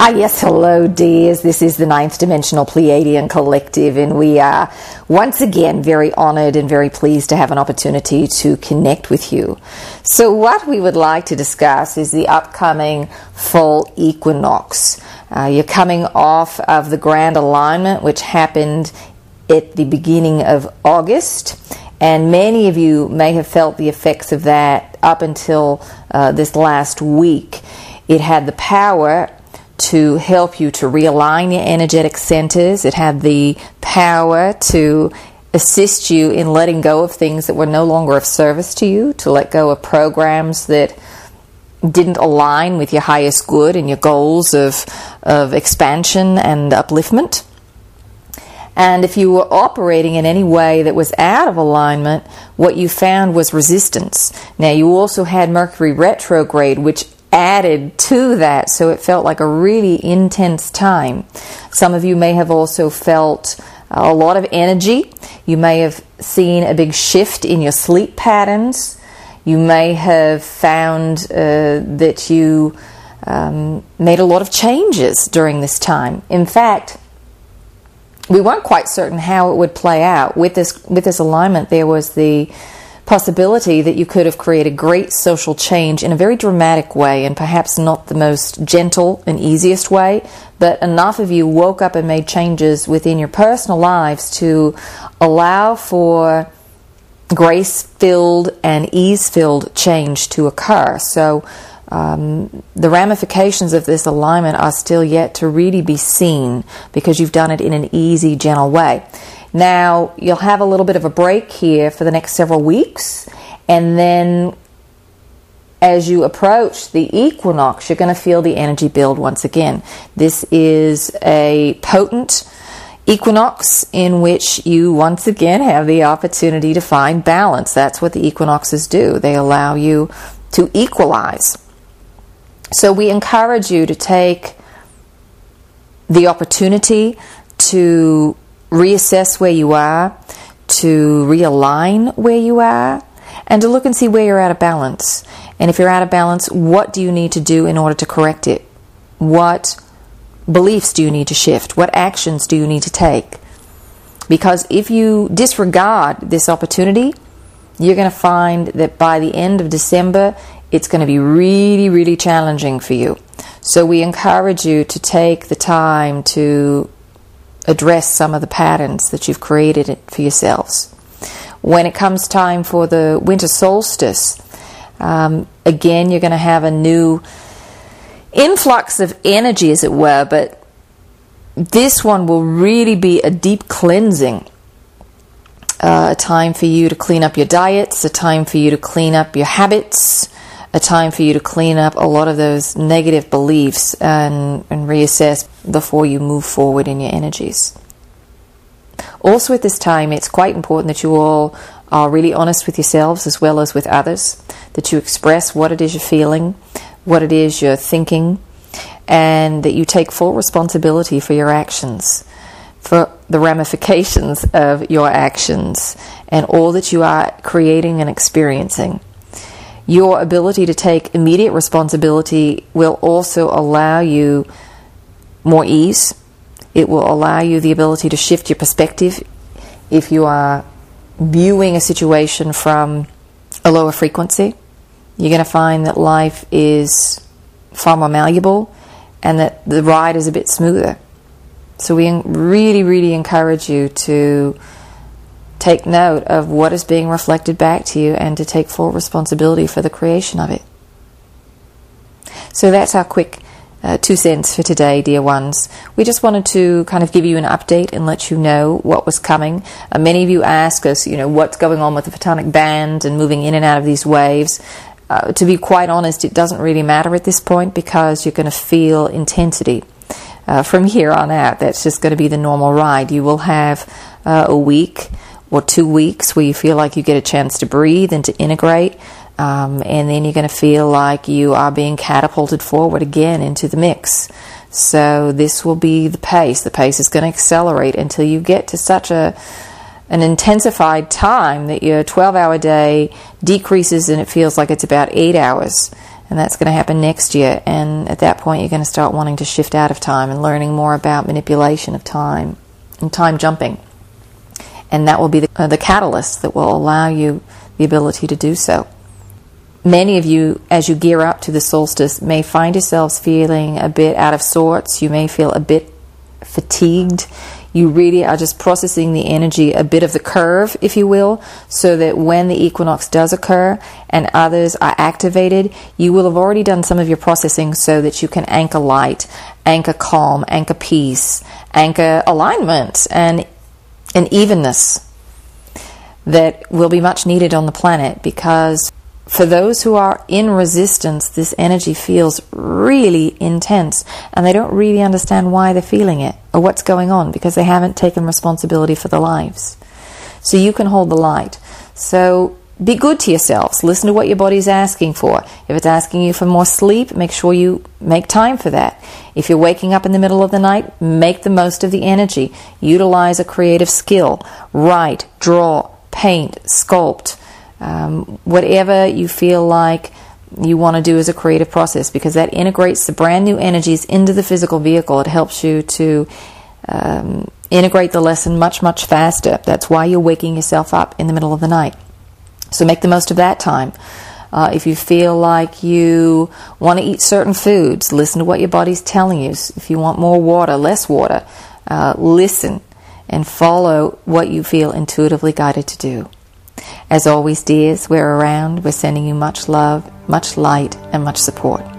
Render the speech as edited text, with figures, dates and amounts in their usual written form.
Yes, hello dears. This is the Ninth Dimensional Pleiadian Collective, and we are once again very honored and very pleased to have an opportunity to connect with you. So what we would like to discuss is the upcoming fall equinox. You're coming off of the grand alignment, which happened at the beginning of August, and many of you may have felt the effects of that up until this last week. It had the power to help you to realign your energetic centers. It had the power to assist you in letting go of things that were no longer of service to you, to let go of programs that didn't align with your highest good and your goals of expansion and upliftment. And if you were operating in any way that was out of alignment, what you found was resistance. Now, you also had Mercury retrograde, which added to that, so it felt like a really intense time. Some of you may have also felt a lot of energy. You may have seen a big shift in your sleep patterns. You may have found that you made a lot of changes during this time. In fact, we weren't quite certain how it would play out. With this alignment, there was the possibility that you could have created great social change in a very dramatic way, and perhaps not the most gentle and easiest way, but enough of you woke up and made changes within your personal lives to allow for grace-filled and ease-filled change to occur. So the ramifications of this alignment are still yet to really be seen, because you've done it in an easy, gentle way. Now, you'll have a little bit of a break here for the next several weeks, and then as you approach the equinox, you're going to feel the energy build once again. This is a potent equinox in which you once again have the opportunity to find balance. That's what the equinoxes do. They allow you to equalize. So we encourage you to take the opportunity to reassess where you are, to realign where you are, and to look and see where you're out of balance. And if you're out of balance, what do you need to do in order to correct it? What beliefs do you need to shift? What actions do you need to take? Because if you disregard this opportunity, you're going to find that by the end of December, it's going to be really, really challenging for you. So we encourage you to take the time to address some of the patterns that you've created for yourselves. When it comes time for the winter solstice, again, you're going to have a new influx of energy, as it were, but this one will really be a deep cleansing. A time for you to clean up your diets, a time for you to clean up your habits, a time for you to clean up a lot of those negative beliefs and reassess before you move forward in your energies. Also at this time, it's quite important that you all are really honest with yourselves as well as with others, that you express what it is you're feeling, what it is you're thinking, and that you take full responsibility for your actions, for the ramifications of your actions, and all that you are creating and experiencing. Your ability to take immediate responsibility will also allow you more ease. It will allow you the ability to shift your perspective if you are viewing a situation from a lower frequency. You're going to find that life is far more malleable and that the ride is a bit smoother. So we really, really encourage you to take note of what is being reflected back to you and to take full responsibility for the creation of it. So that's our quick 2 cents for today, dear ones. We just wanted to kind of give you an update and let you know what was coming. Many of you ask us, what's going on with the photonic band and moving in and out of these waves. To be quite honest, it doesn't really matter at this point, because you're going to feel intensity from here on out. That's just going to be the normal ride. You will have a week or 2 weeks where you feel like you get a chance to breathe and to integrate, and then you're going to feel like you are being catapulted forward again into the mix. So this will be the pace. The pace is going to accelerate until you get to such an intensified time that your 12-hour day decreases and it feels like it's about 8 hours. And that's going to happen next year. And at that point, you're going to start wanting to shift out of time and learning more about manipulation of time and time jumping. And that will be the catalyst that will allow you the ability to do so. Many of you, as you gear up to the solstice, may find yourselves feeling a bit out of sorts. You may feel a bit fatigued. You really are just processing the energy, a bit of the curve, if you will, so that when the equinox does occur and others are activated, you will have already done some of your processing so that you can anchor light, anchor calm, anchor peace, anchor alignment and evenness that will be much needed on the planet, because for those who are in resistance, this energy feels really intense and they don't really understand why they're feeling it or what's going on, because they haven't taken responsibility for their lives. So you can hold the light. So be good to yourselves. Listen to what your body's asking for. If it's asking you for more sleep, make sure you make time for that. If you're waking up in the middle of the night, make the most of the energy. Utilize a creative skill. Write, draw, paint, sculpt. Whatever you feel like you want to do as a creative process, because that integrates the brand new energies into the physical vehicle. It helps you to integrate the lesson much, much faster. That's why you're waking yourself up in the middle of the night. So make the most of that time. If you feel like you want to eat certain foods, listen to what your body's telling you. If you want more water, less water, listen and follow what you feel intuitively guided to do. As always, dears, we're around. We're sending you much love, much light, and much support.